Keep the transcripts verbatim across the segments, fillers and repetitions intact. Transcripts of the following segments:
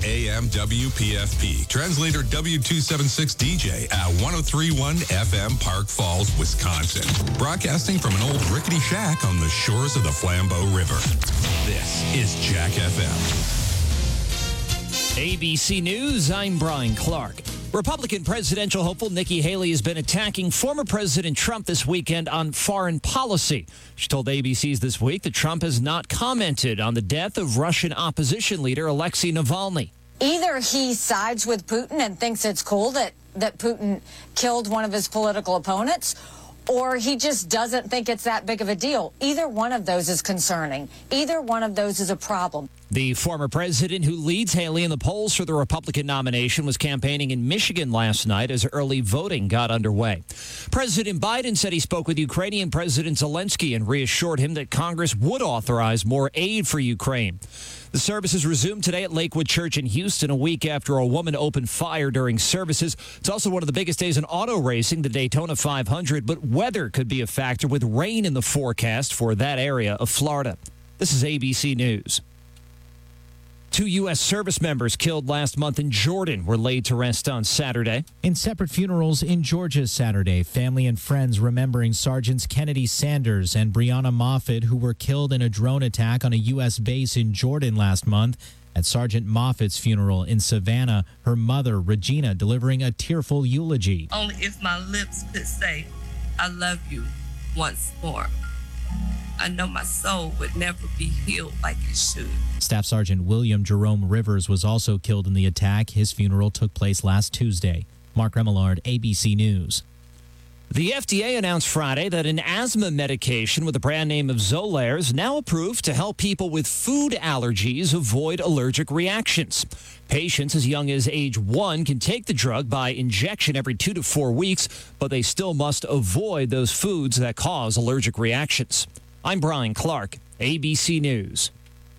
A M W P F P. Translator W two seventy-six D J at one oh three point one F M Park Falls, Wisconsin. Broadcasting from an old rickety shack on the shores of the Flambeau River. This is Jack F M. A B C News, I'm Brian Clark. Republican presidential hopeful Nikki Haley has been attacking former President Trump this weekend on foreign policy. She told A B C's This Week that Trump has not commented on the death of Russian opposition leader Alexei Navalny. Either he sides with Putin and thinks it's cool that, that Putin killed one of his political opponents, or he just doesn't think it's that big of a deal. Either one of those is concerning. Either one of those is a problem. The former president who leads Haley in the polls for the Republican nomination was campaigning in Michigan last night as early voting got underway. President Biden said he spoke with Ukrainian President Zelensky and reassured him that Congress would authorize more aid for Ukraine. The services resumed today at Lakewood Church in Houston, a week after a woman opened fire during services. It's also one of the biggest days in auto racing, the Daytona five hundred, but weather could be a factor with rain in the forecast for that area of Florida. This is A B C News. Two U S service members killed last month in Jordan were laid to rest on Saturday. In separate funerals in Georgia Saturday, family and friends remembering Sergeants Kennedy Sanders and Breonna Moffett, who were killed in a drone attack on a U S base in Jordan last month. At Sergeant Moffett's funeral in Savannah, her mother, Regina, delivering a tearful eulogy. Only if my lips could say, I love you once more. I know my soul would never be healed like it should. Staff Sergeant William Jerome Rivers was also killed in the attack. His funeral took place last Tuesday. Mark Remillard, A B C News. The F D A announced Friday that an asthma medication with the brand name of Xolair is now approved to help people with food allergies avoid allergic reactions. Patients as young as age one can take the drug by injection every two to four weeks, but they still must avoid those foods that cause allergic reactions. I'm Brian Clark, A B C News.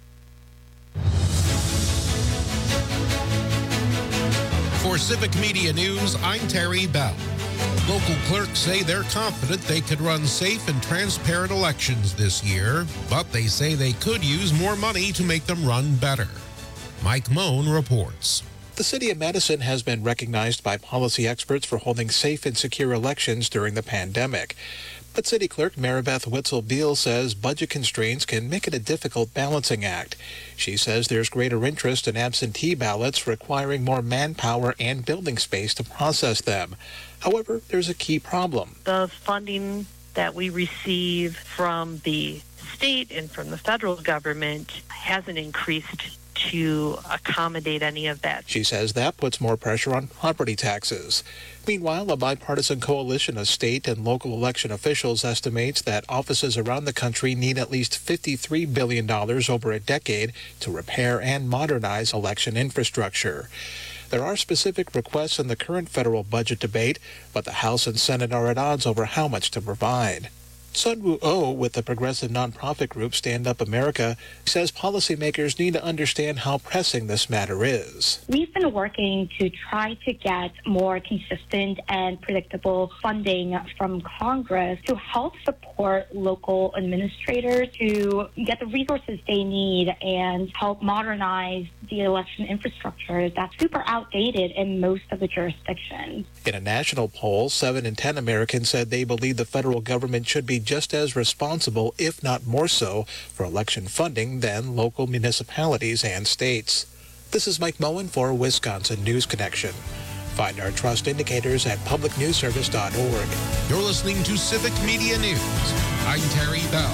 For Civic Media News, I'm Terry Bell. Local clerks say they're confident they could run safe and transparent elections this year, but they say they could use more money to make them run better. Mike Moan reports. The city of Madison has been recognized by policy experts for holding safe and secure elections during the pandemic. But City Clerk Maribeth Witzel-Beal says budget constraints can make it a difficult balancing act. She says there's greater interest in absentee ballots requiring more manpower and building space to process them. However, there's a key problem. The funding that we receive from the state and from the federal government hasn't increased to accommodate any of that. She says that puts more pressure on property taxes. Meanwhile, a bipartisan coalition of state and local election officials estimates that offices around the country need at least fifty-three billion dollars over a decade to repair and modernize election infrastructure. There are specific requests in the current federal budget debate, but the House and Senate are at odds over how much to provide. Sunwoo Oh, with the progressive nonprofit group Stand Up America, says policymakers need to understand how pressing this matter is. We've been working to try to get more consistent and predictable funding from Congress to help support local administrators to get the resources they need and help modernize the election infrastructure that's super outdated in most of the jurisdictions. In a national poll, seven in ten Americans said they believe the federal government should be just as responsible, if not more so, for election funding than local municipalities and states. This is Mike Moen for Wisconsin News Connection. Find our trust indicators at public news service dot org. You're listening to Civic Media News. I'm Terry Bell.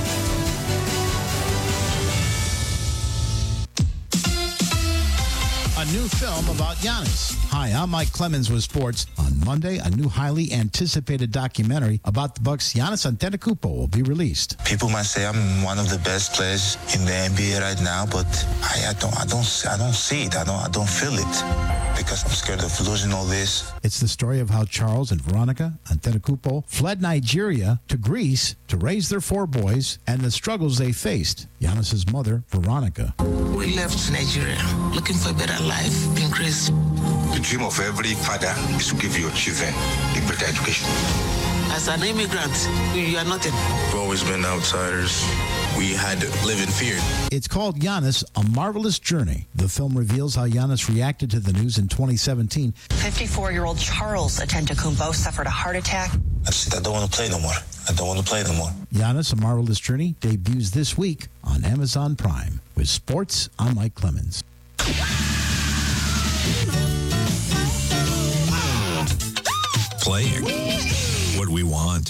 A new film about Giannis. Hi, I'm Mike Clemens with sports. On Monday, a new highly anticipated documentary about the Bucks' Giannis Antetokounmpo will be released. People might say I'm one of the best players in the N B A right now, but I, I don't, I don't, I don't see it. I don't, I don't feel it because I'm scared of losing all this. It's the story of how Charles and Veronica Antetokounmpo fled Nigeria to Greece to raise their four boys and the struggles they faced. Giannis's mother, Veronica. We left Nigeria looking for a better life in Greece. The dream of every father is to give your children a better education. As an immigrant, you are nothing. We've always been outsiders. we had to live in fear. It's called Giannis, A Marvelous Journey. The film reveals how Giannis reacted to the news in twenty seventeen. fifty-four-year-old Charles Antetokounmpo suffered a heart attack. I said, I don't want to play no more. I don't want to play no more. Giannis, A Marvelous Journey debuts this week on Amazon Prime. With sports, I'm Mike Clemens. Playing what we want.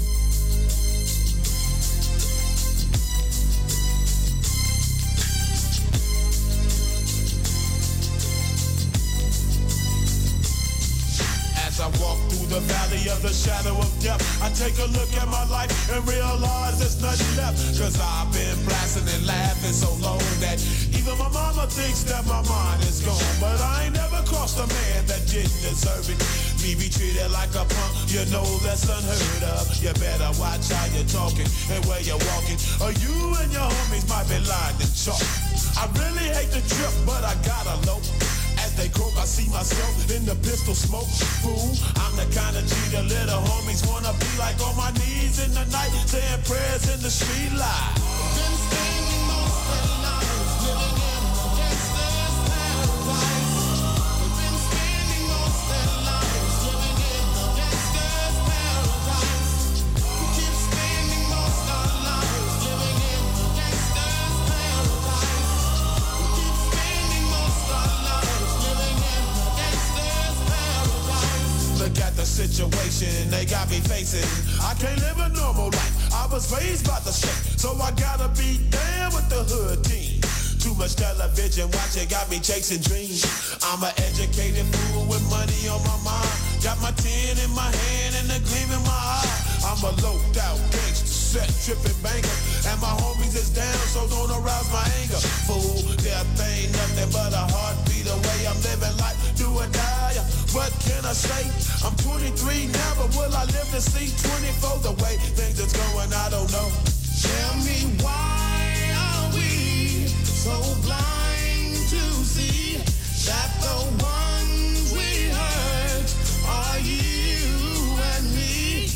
As I walk through the valley of the shadow of death, I take a look at my life and realize there's nothing left. Cause I've been blasting and laughing so long that even my mama thinks that my mind is gone. But I ain't never crossed a man that didn't deserve it. Me be treated like a punk, you know that's unheard of. You better watch how you're talking and where you're walking, or you and your homies might be lying in chalk. I really hate the trip, but I gotta low. As they croak, I see myself in the pistol smoke. Fool, I'm the kind of G the little homies wanna be like, on my knees in the night, saying prayers in the street light. Been spending most of the nights living in a gangster's paradise. We've been spending most of the nights living in a gangster's paradise. We keep spending most of the nights living in a gangster's paradise. We keep spending most of the nights living in a gangster's paradise. Look at the situation they got me facing. I can't live a normal life. I was raised by the shit, so I gotta be down with the hood team. Too much television watching got me chasing dreams. I'm an educated fool with money on my mind. Got my tin in my hand and a gleam in my eye. I'm a loped out gangster, set tripping banker, and my homies is down, so don't arouse my anger. Fool, death ain't nothing but a heartbeat away. I'm living life, do or die. What can I say? I'm twenty-three now, but will I live to see twenty-four? The way things is going, I don't know. Tell me, why are we so blind to see that the ones we hurt are you and me?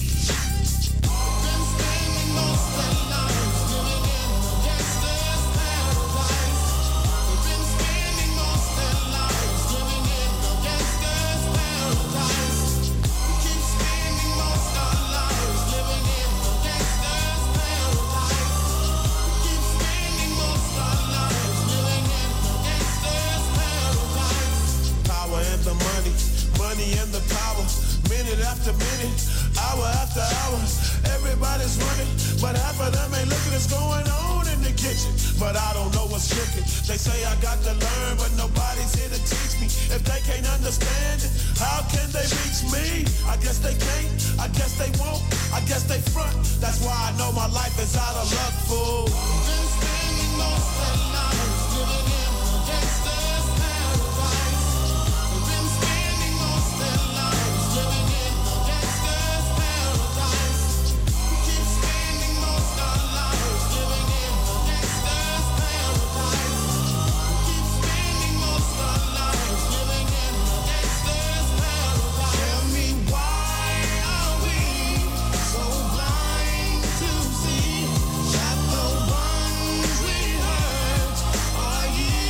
Been spending most of the nights living in a gangster's paradise. We've been spending most of the nights living in a gangster's paradise. We keep spending most of our lives living in a gangster's paradise. We keep spending most of our lives living in a gangster's paradise. Power and the money, money and the power. Minute after minute, hour after hour, everybody's running, but half of them ain't looking what's going on in the kitchen. But I don't know what's cooking. They say I got to learn, but nobody's here to teach me. If they can't understand it, how can they reach me? I guess they can't, I guess they won't, I guess they front. That's why I know my life is out of luck, fool. Been spending most of the nights living in a gangster's paradise. We've been spending most of the nights living in a gangster's paradise. We keep spending most of our lives living in a gangster's paradise. We keep spending most of our lives living in a gangster's paradise. Tell me, why are we so blind to see that the ones we hurt are you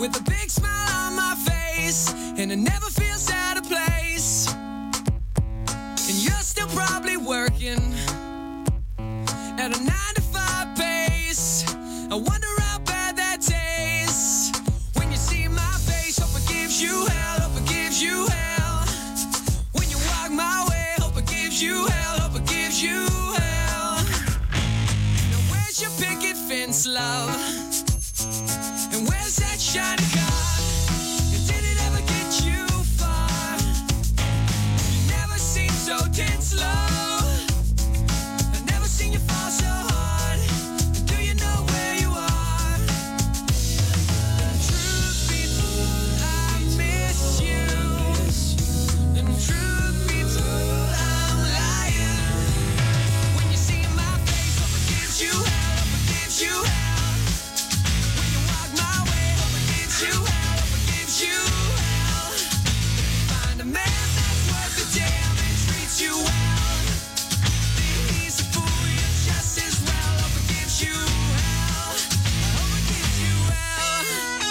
with a big smile on my face, and it never feels out of place. And you're still probably working at a nine to five pace. I wonder how bad that tastes when you see my face. Hope it gives you hell, hope it gives you hell. When you walk my way, hope it gives you hell, hope it gives you hell. Now where's your picket fence, love? And where's that shiny car? And did it ever get you far? You never seem so tense, love. I've never seen you fall so hard. Do you know where you are? And truth be told, I miss you. And truth be told, I'm lying. When you see my face, hope it gives you hell, hope it gives you hell. When you walk my way, hope it gives you hell, hope it gives you hell. Find a man that's worth the damn and treats you well. He's a fool, you're just as well. Hope it gives you hell. Hope it gives you hell.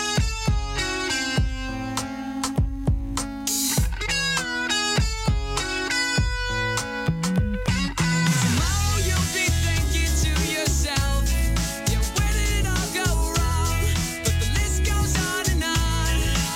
Tomorrow you'll be thinking to yourself, yeah, where did it all go wrong? But the list goes on and on.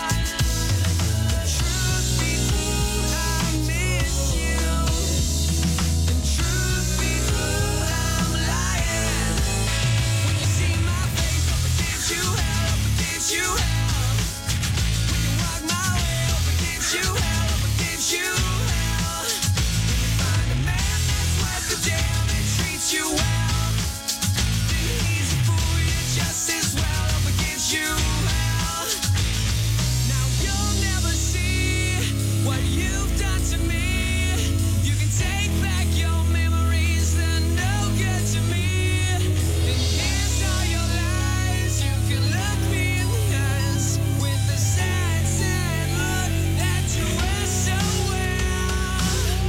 Truth be told, I miss you. And truth be told, I'm lying. When you see my face, hope it gives you hell, hope it gives you hell. When you walk my way, hope it gives you hell, hope it gives you hell. When you find a man that's worth the damn and treats you well, then he's a fool, you're just as well. Hope it gives you hell. Now you'll never see what you've done to me. You can take back your memories, they're no good to me. And here's all your lies. You can look me in the eyes with the sad, sad look that you wear so well.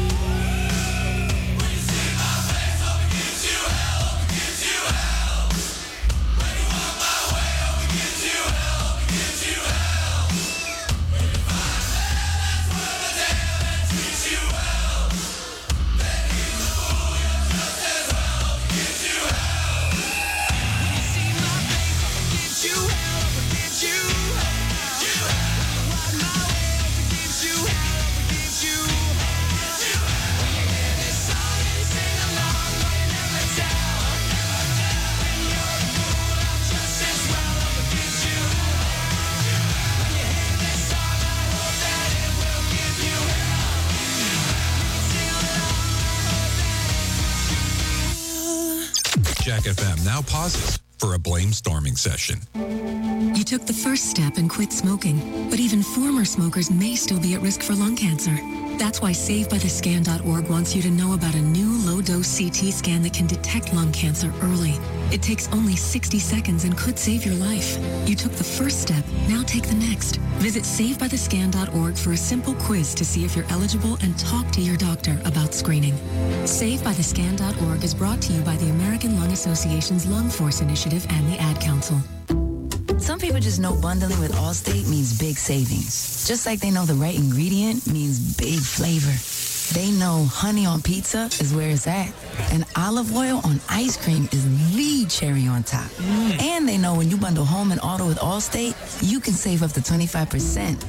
When you see my face, hope it gives you hell, hope it gives you hell. When you walk my way, hope it gives you hell, hope it gives you hell. When you find a man that's worth the damn and treats you well, then he's a fool, you're just as well. Hope it gives you hell. When you see my face, hope it gives you hell, hope it gives you hell. When you walk my way, hope it gives you hell, hope it gives you hell. When you hear this song and sing along, but you never tell. When you're a fool, I'm just as well. Hope it gives you hell. When you hear this song, I hope that it will give you hell. Sing along, I hope that it gives you hell. Jack F M now pauses for a blame storming session. You took the first step and quit smoking, but even former smokers may still be at risk for lung cancer. That's why Save By The Scan dot org wants you to know about a new low-dose C T scan that can detect lung cancer early. It takes only sixty seconds and could save your life. You took the first step, now take the next. Visit Save By The Scan dot org for a simple quiz to see if you're eligible and talk to your doctor about screening. Save By The Scan dot org is brought to you by the American Lung Association's Lung Force Initiative and the Ad Council. Some people just know bundling with Allstate means big savings. Just like they know the right ingredient means big flavor. They know honey on pizza is where it's at. And olive oil on ice cream is the cherry on top. Mm. And they know when you bundle home and auto with Allstate, you can save up to twenty-five percent.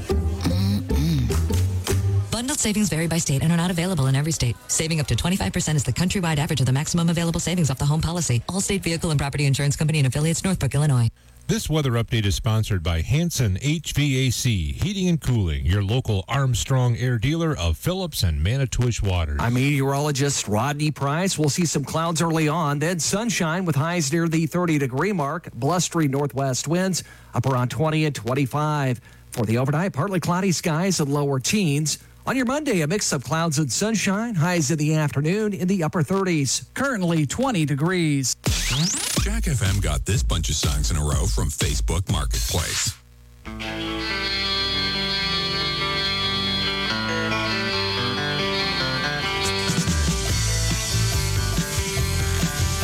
Mm-mm. Bundled savings vary by state and are not available in every state. Saving up to twenty-five percent is the countrywide average of the maximum available savings off the home policy. Allstate Vehicle and Property Insurance Company and affiliates, Northbrook, Illinois. This weather update is sponsored by Hanson H V A C, Heating and Cooling, your local Armstrong air dealer of Phillips and Manitowish Waters. I'm meteorologist Rodney Price. We'll see some clouds early on, then sunshine with highs near the thirty-degree mark, blustery northwest winds up around twenty and twenty-five. For the overnight, partly cloudy skies and lower teens. On your Monday, a mix of clouds and sunshine, highs in the afternoon in the upper thirties. Currently twenty degrees. Jack F M got this bunch of songs in a row from Facebook Marketplace.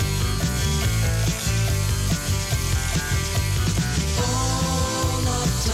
All of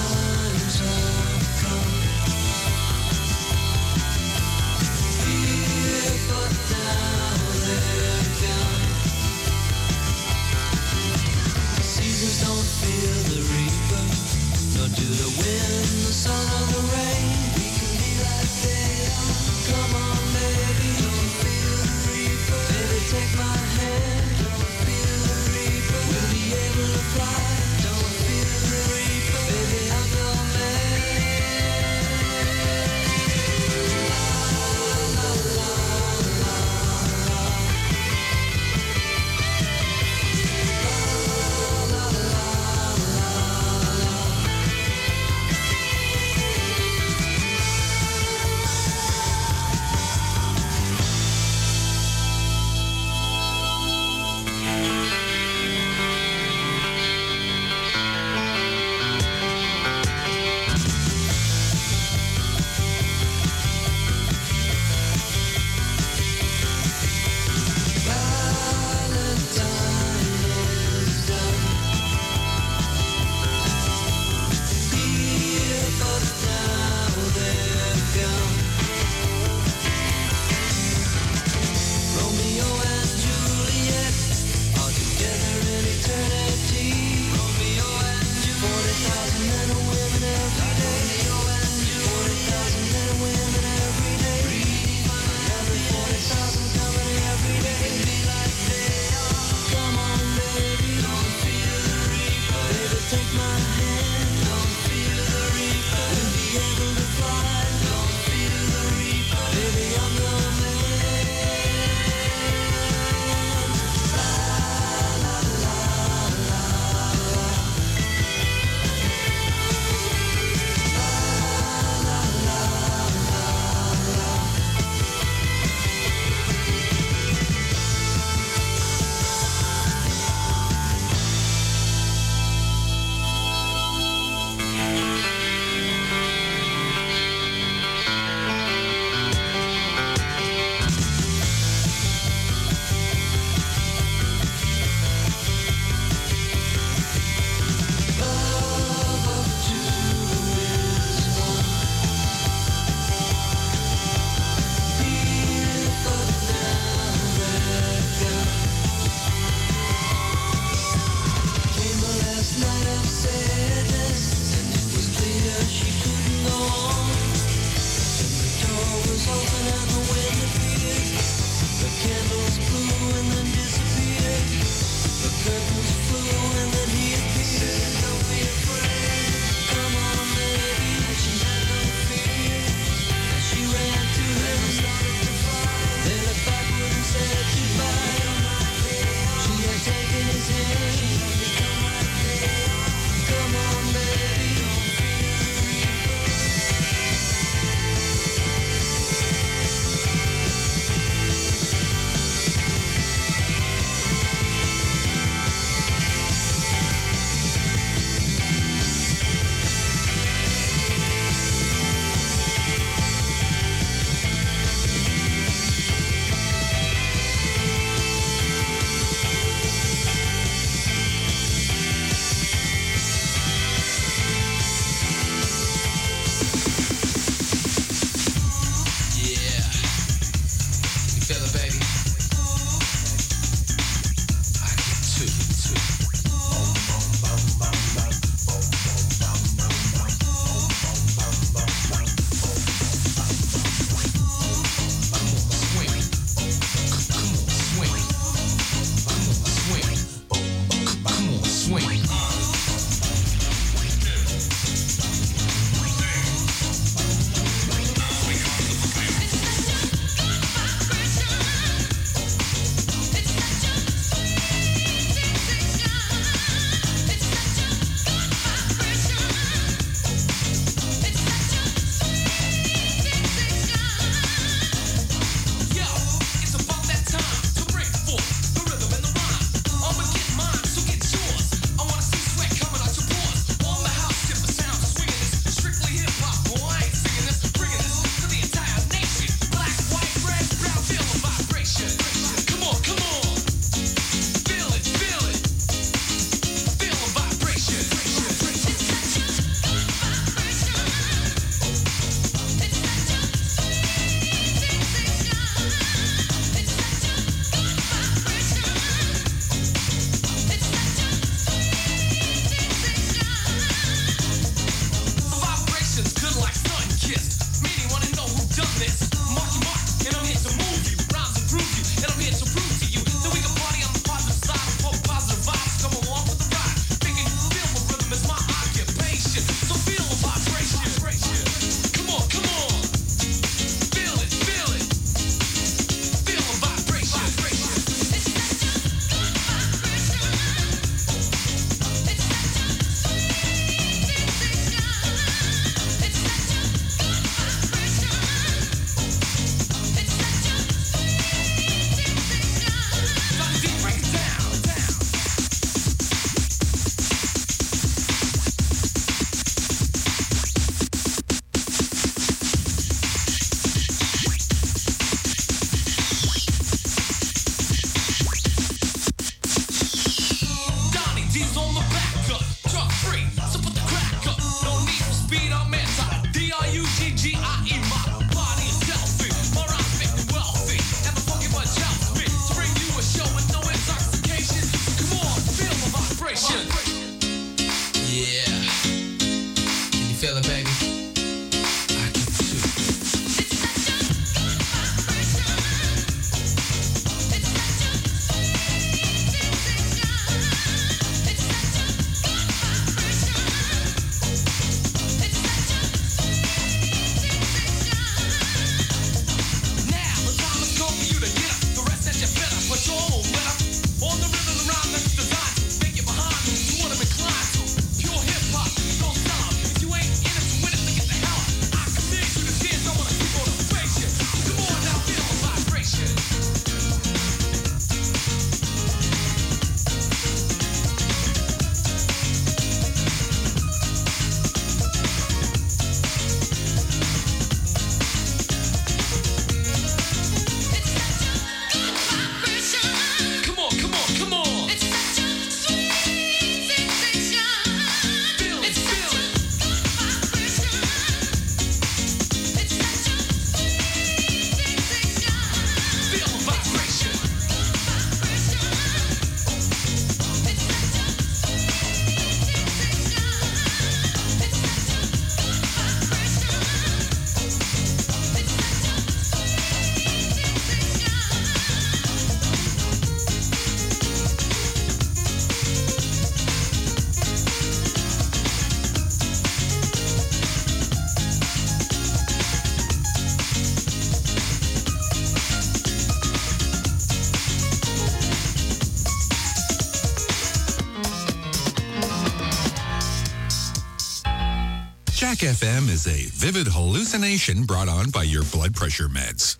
Jack F M is a vivid hallucination brought on by your blood pressure meds.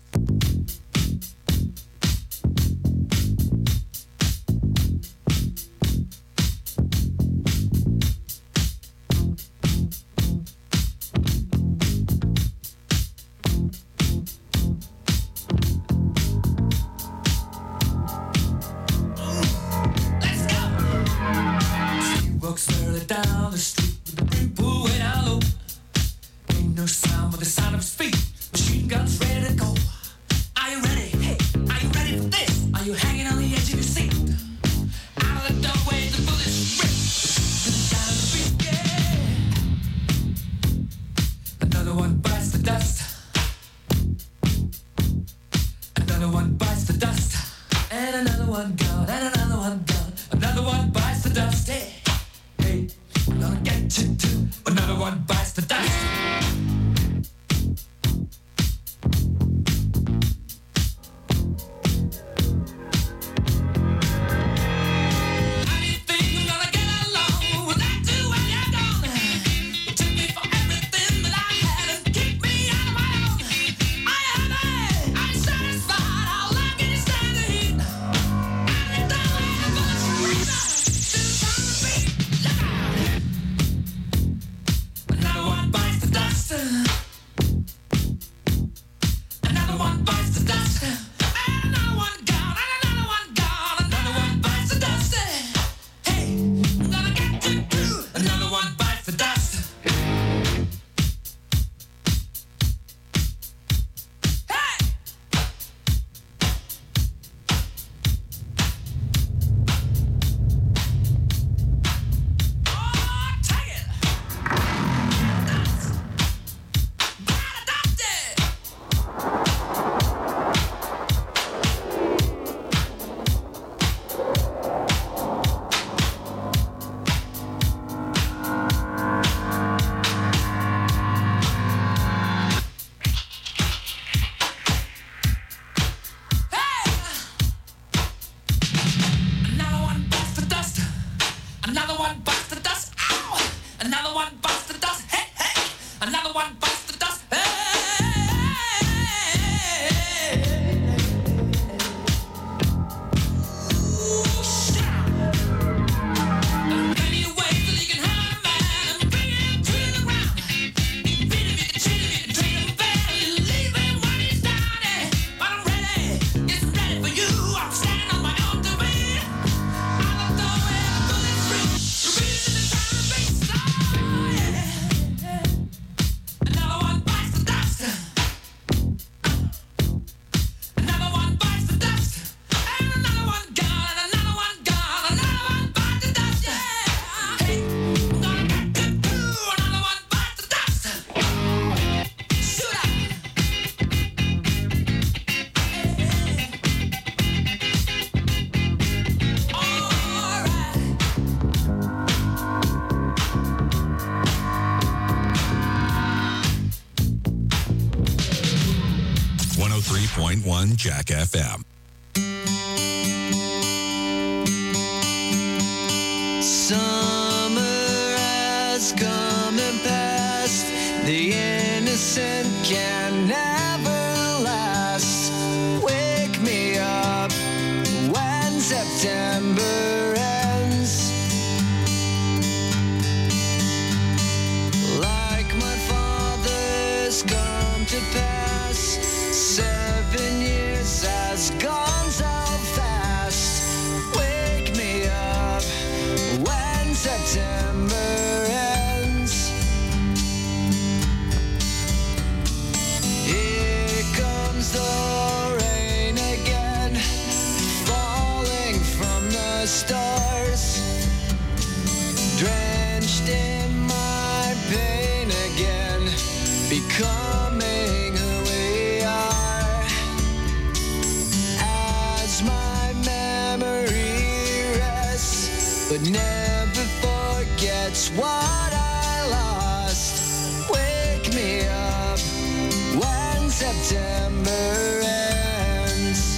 Jack F M. Summer has come and passed. The innocent can never last. Wake me up when September ends. Like my father's come to pass. Seven years has gone so fast. Wake me up when September ends. Here comes the rain again, falling from the stars, drenched in my pain again, becoming who we are. As my memory rests, but never forgets what I lost. Wake me up when September ends.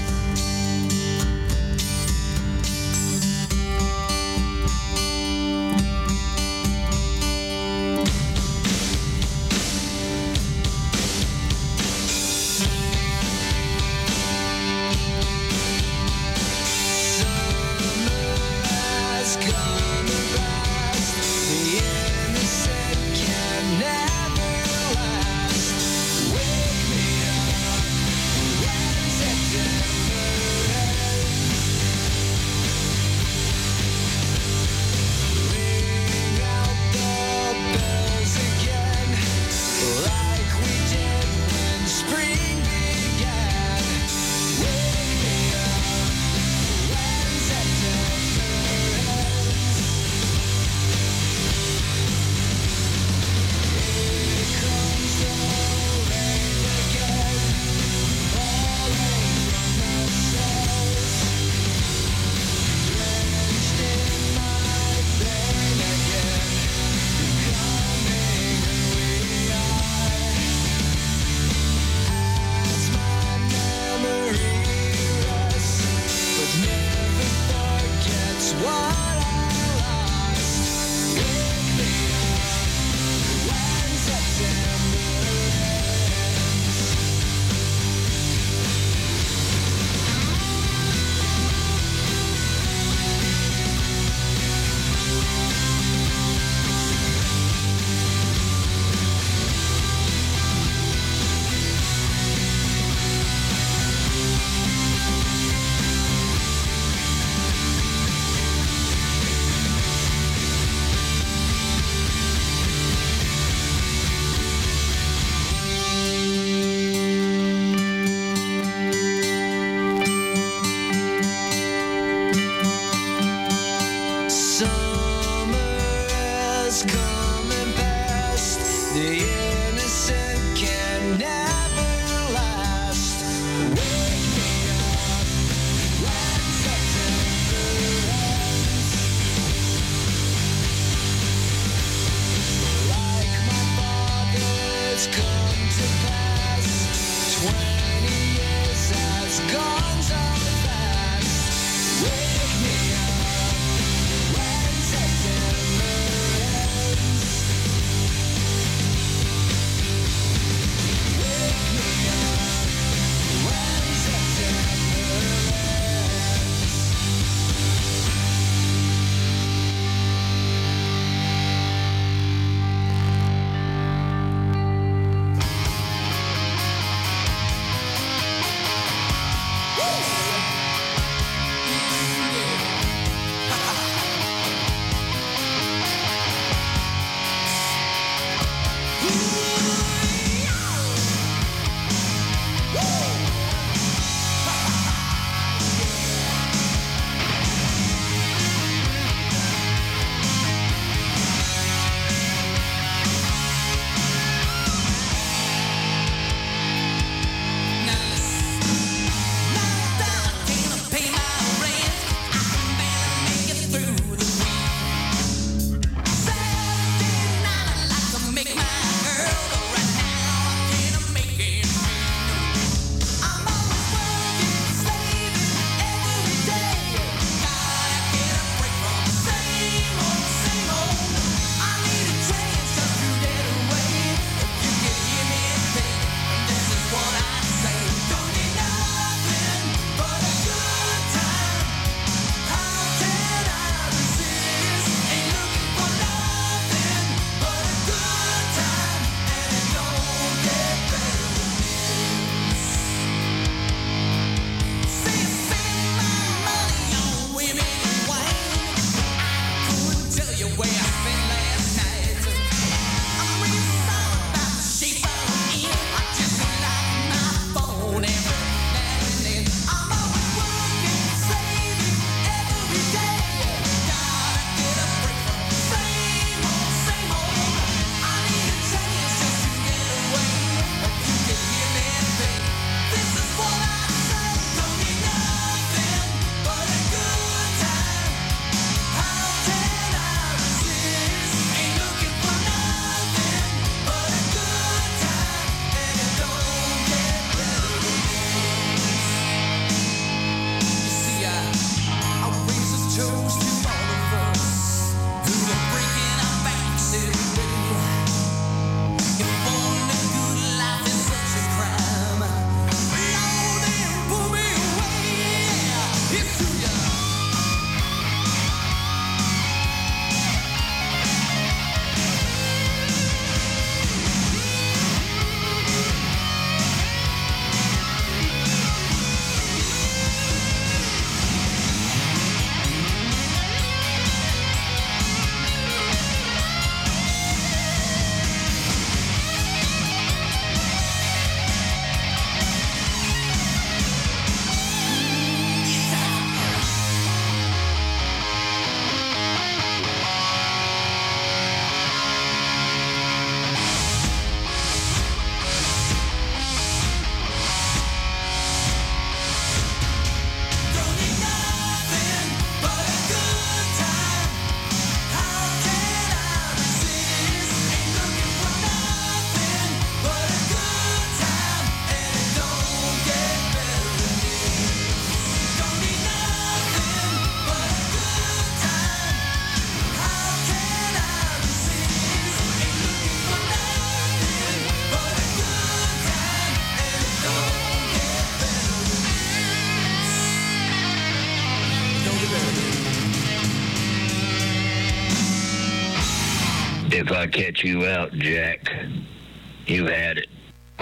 If I catch you out, Jack, you had it.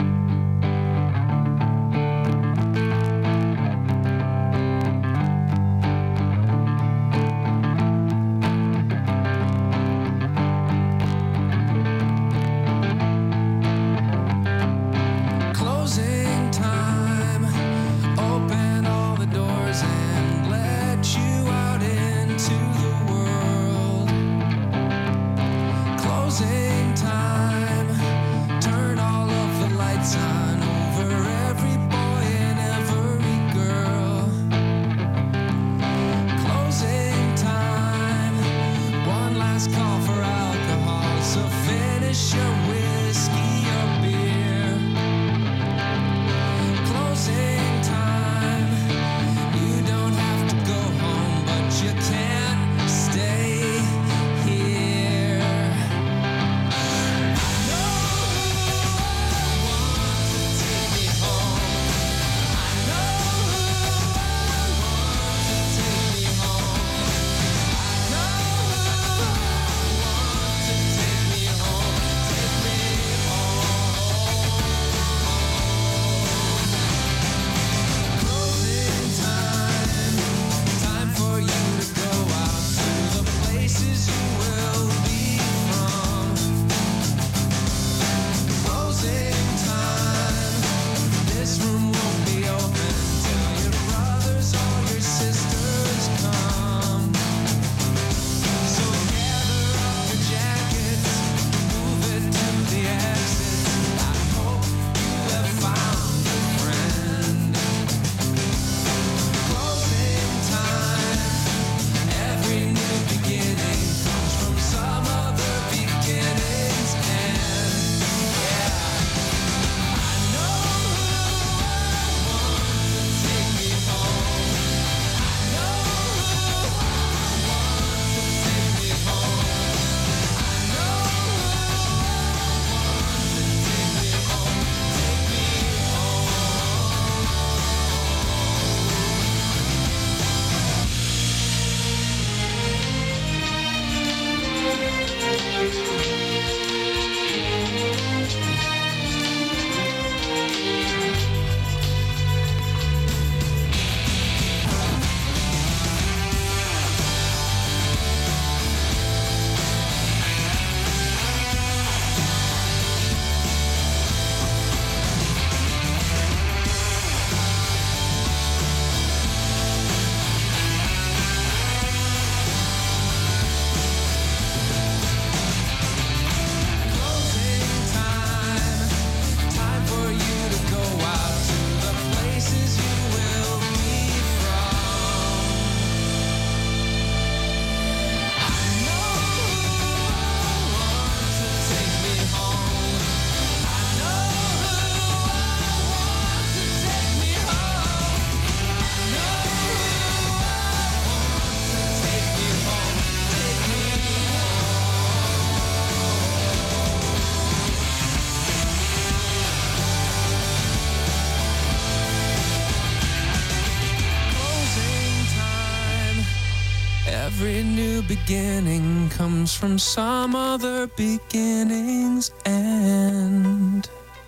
Every new beginning comes from some other beginning's end.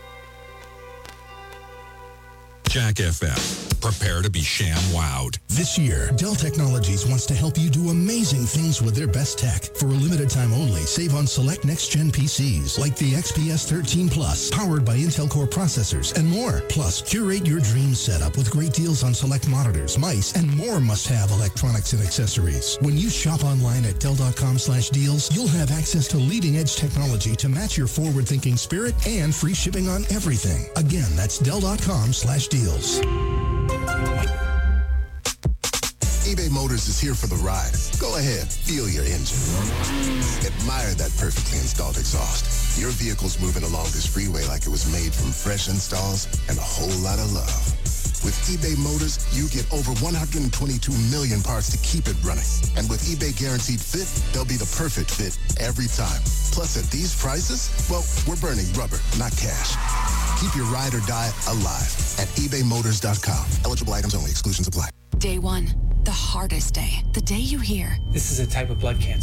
Jack F M. Prepare to be sham wowed. This year, Dell Technologies wants to help you do amazing things with their best tech. For a limited time only, save on select next-gen P Cs like the X P S thirteen Plus, powered by Intel Core processors, and more. Plus, curate your dream setup with great deals on select monitors, mice, and more must-have electronics and accessories. When you shop online at Dell.com slash deals, you'll have access to leading-edge technology to match your forward-thinking spirit and free shipping on everything. Again, that's Dell.com slash deals. eBay Motors is here for the ride. Go ahead, feel your engine. Admire that perfectly installed exhaust. Your vehicle's moving along this freeway like it was made from fresh installs and a whole lot of love. With eBay Motors, you get over one hundred twenty-two million parts to keep it running. And with eBay Guaranteed Fit, they'll be the perfect fit every time. Plus, at these prices, well, we're burning rubber, not cash. Keep your ride or die alive at ebay motors dot com. Eligible items only. Exclusions apply. Day one, the hardest day. The day you hear, this is a type of blood cancer.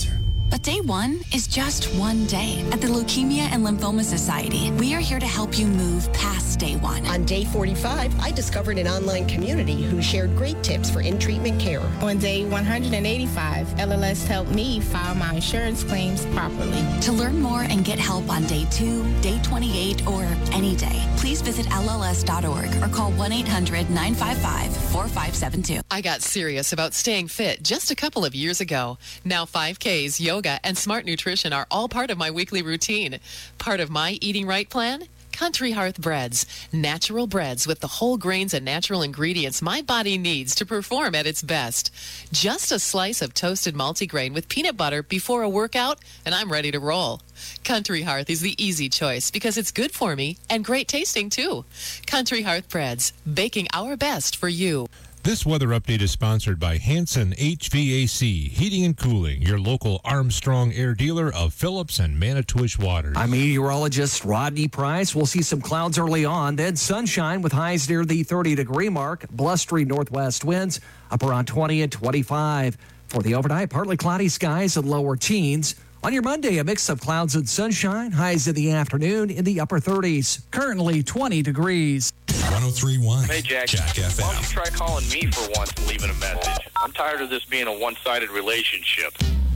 But day one is just one day. At the Leukemia and Lymphoma Society, we are here to help you move past day one. On day forty-five, I discovered an online community who shared great tips for in-treatment care. On day one hundred eighty-five, L L S helped me file my insurance claims properly. To learn more and get help on day two, day twenty-eight, or any day, please visit L L S dot org or call one eight hundred nine five five four five seven two. I got serious about staying fit just a couple of years ago. Now five Ks, yoga, and smart nutrition are all part of my weekly routine. Part of my eating right plan? Country Hearth Breads. Natural breads with the whole grains and natural ingredients my body needs to perform at its best. Just a slice of toasted multigrain with peanut butter before a workout, and I'm ready to roll. Country Hearth is the easy choice because it's good for me and great tasting too. Country Hearth Breads, baking our best for you. This weather update is sponsored by Hanson H V A C, Heating and Cooling, your local Armstrong Air dealer of Phillips and Manitowish Waters. I'm meteorologist Rodney Price. We'll see some clouds early on, then sunshine with highs near the thirty-degree mark, blustery northwest winds up around twenty and twenty-five. For the overnight, partly cloudy skies and lower teens. On your Monday, a mix of clouds and sunshine, highs in the afternoon in the upper thirties. Currently twenty degrees. one oh three point one Hey, Jack. Jack F M. Why don't you try calling me for once and leaving a message? I'm tired of this being a one-sided relationship.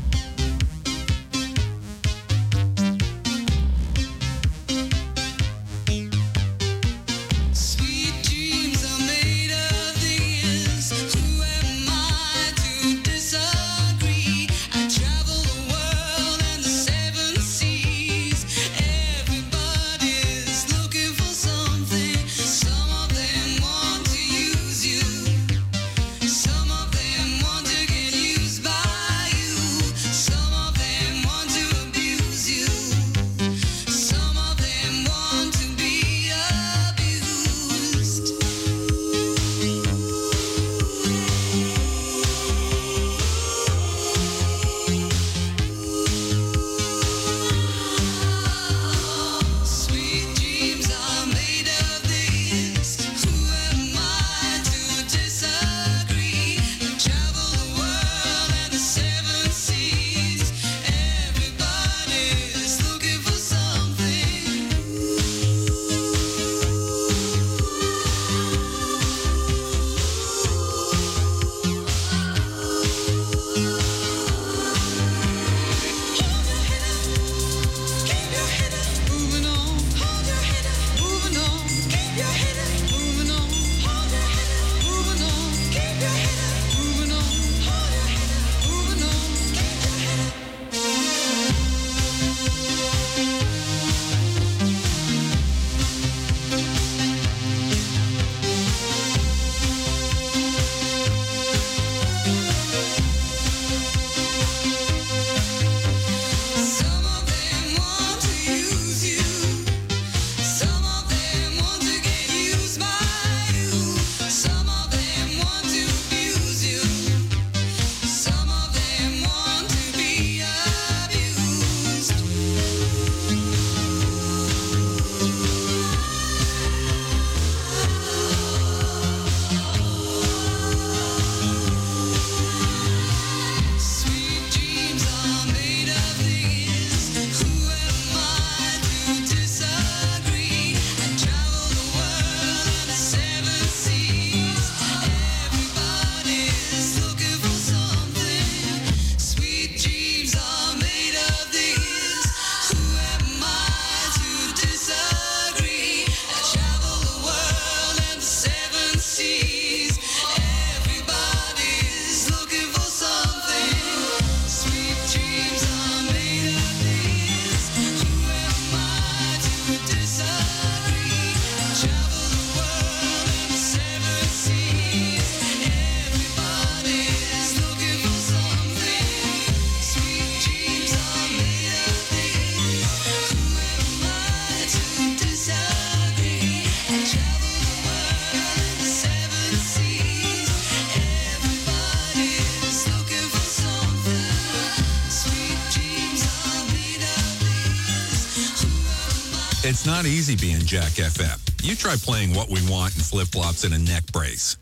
It's not easy being Jack F M. You try playing What We Want in flip-flops and a neck brace.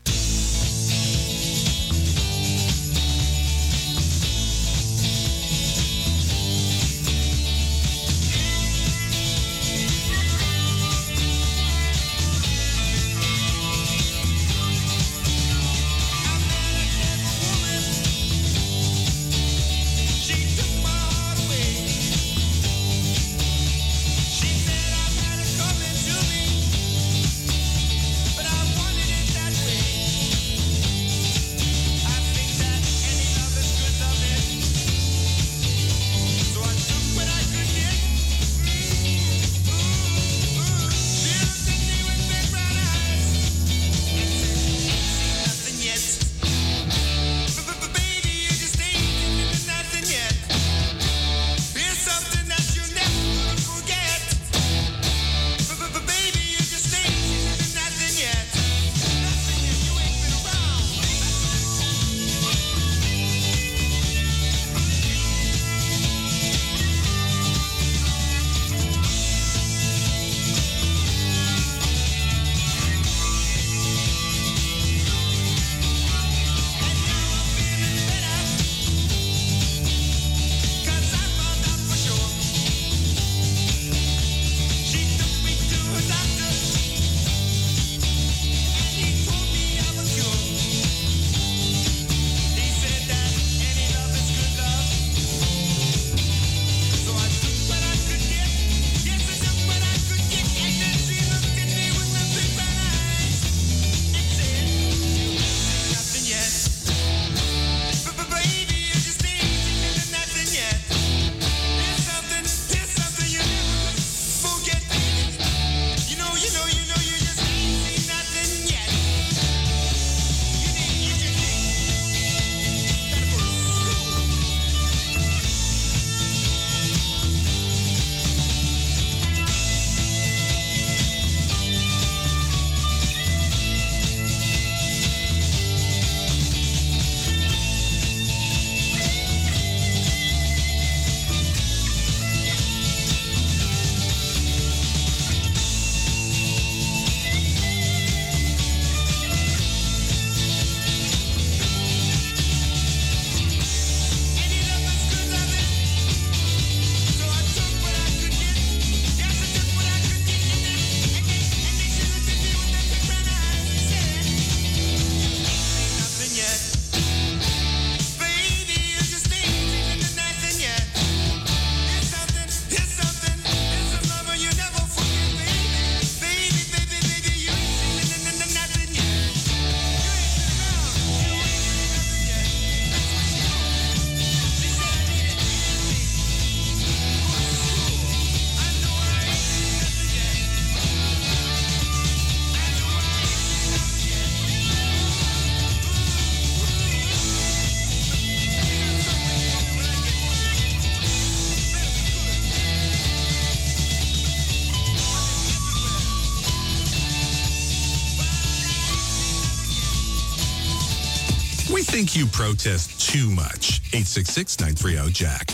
think you protest too much. eight six six, nine three zero, Jack.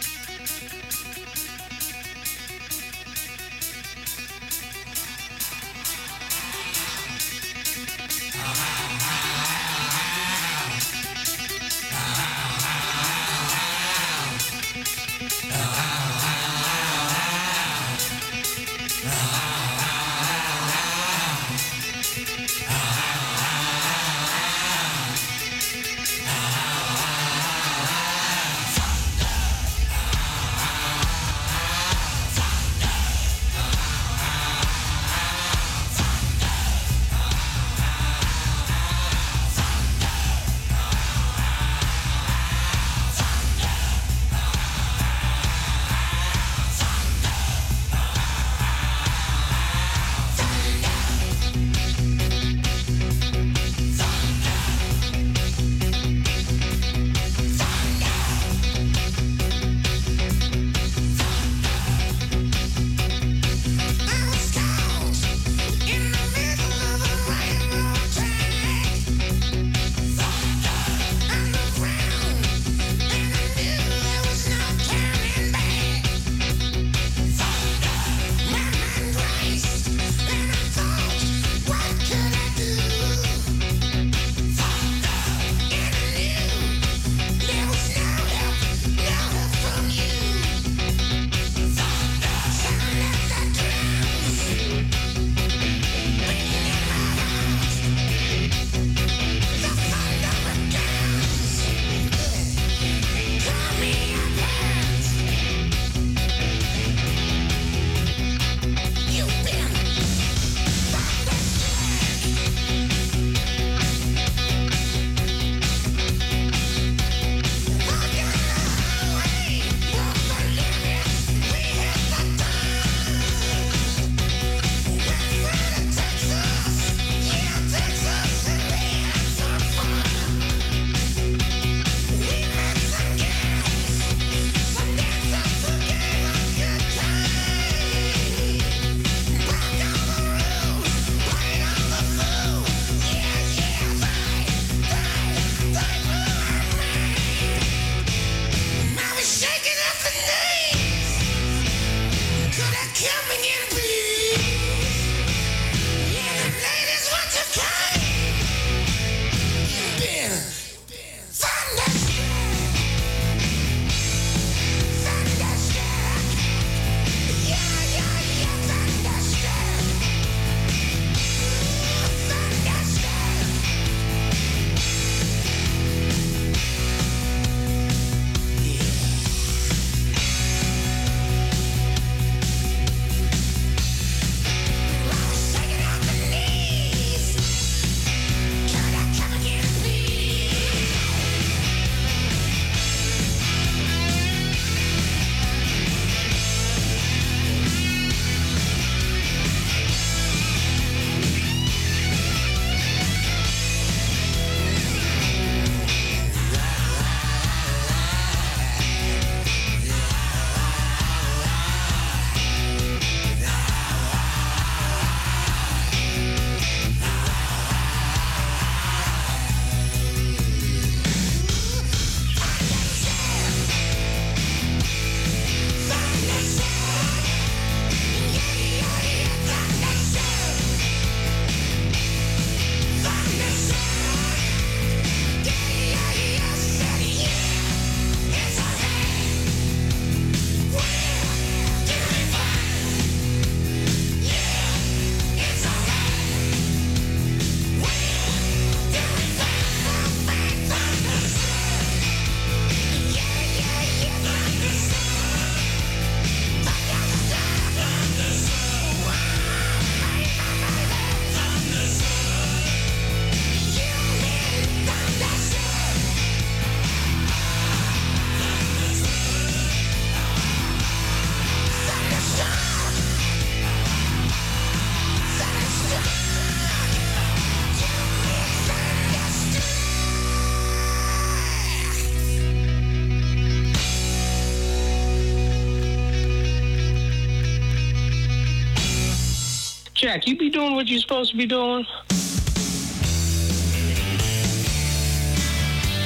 Jack, you be doing what you're supposed to be doing?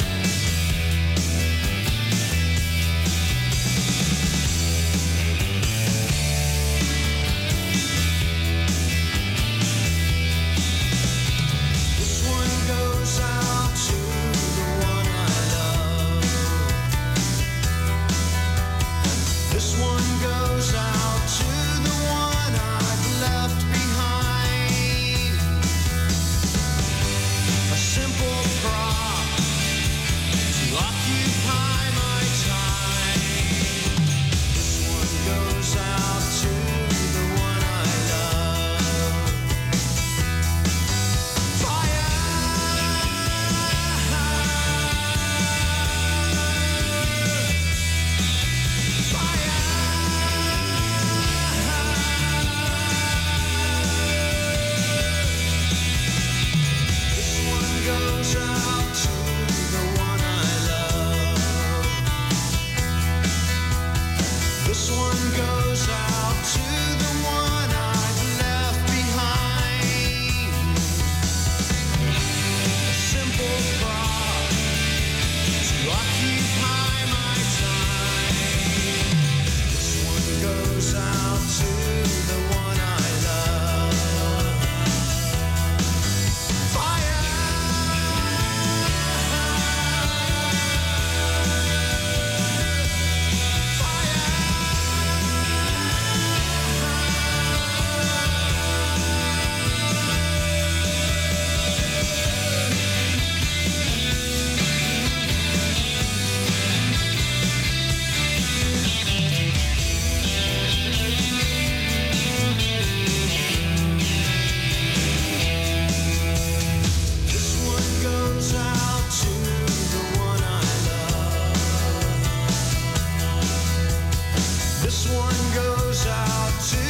This one goes out to